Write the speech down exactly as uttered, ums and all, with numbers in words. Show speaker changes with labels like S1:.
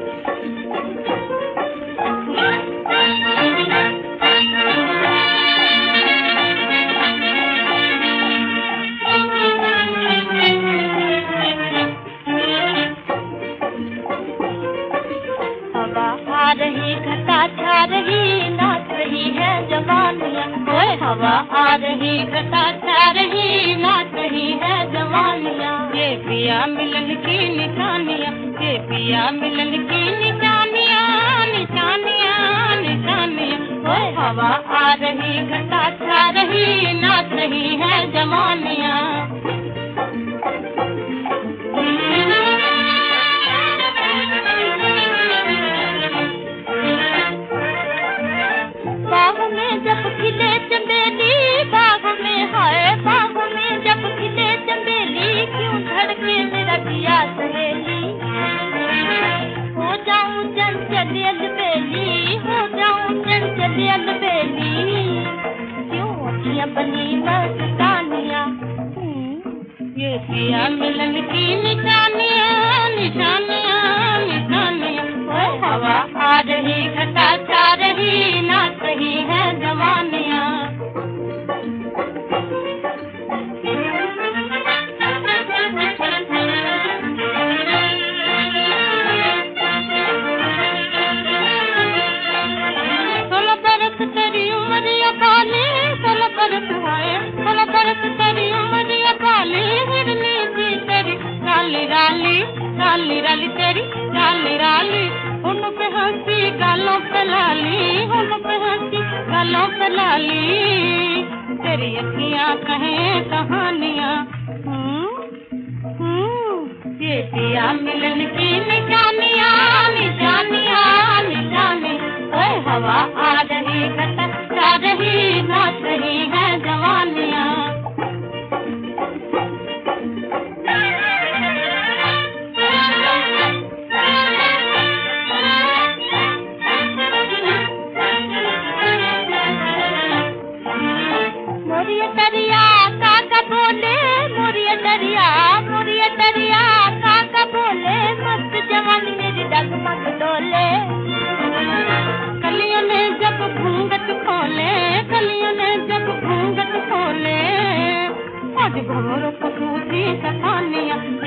S1: रही घटा छा रही नाच रही है जवानियाँ, ओए हवा आ रही घटा छा रही नाच रही है जवानियाँ। ये पिया मिलन की निशानियाँ, ये पिया मिलन की निशानियाँ, निशानियाँ निशानियाँ। ओए हवा आ रही घटा छा रही नाच रही है जवानियाँ। बाग में जब खिले चंबेली, बाग में हाय बाग में जब खिले चंबेली, क्यों धड़के मेरा दिया सहेली। हो जाऊं चंचल अलबेली, हो जाऊं चंचल अलबेली, क्यों अखियां बनी मस्तानियाँ। ये पिया मिलन की निशानियाँ, निशानियाँ निशानियाँ। ओए हवा आ रही घटा छा रही नाच रही है जवानियाँ। सोलह बरस तेरी उमरिया बाली, सोलह बरस है सोलह बरस तेरी उमरिया बाली, हिरनी सी तेरी राली राली, राली राली तेरी राली राली। उन पे हंसी गालों पे लाली, उन पे हंसी गालों पे लाली, तेरी अखियाँ कहें कहानियाँ। ये पिया मिलन की निशानियाँ, निशानियाँ निशानी। ओए हवा आ रही घटा छा रही नाच रही है जवानियाँ। मोरिया दरिया काका बोले, मोरिया दरिया मोरिया दरिया काका बोले, मस्त जवानी मेरी डगमग डोले। कलियों ने जब घूंघट खोले, कलियों ने जब घूंघट खोले, आज भंवरों को सूझी कहानियाँ,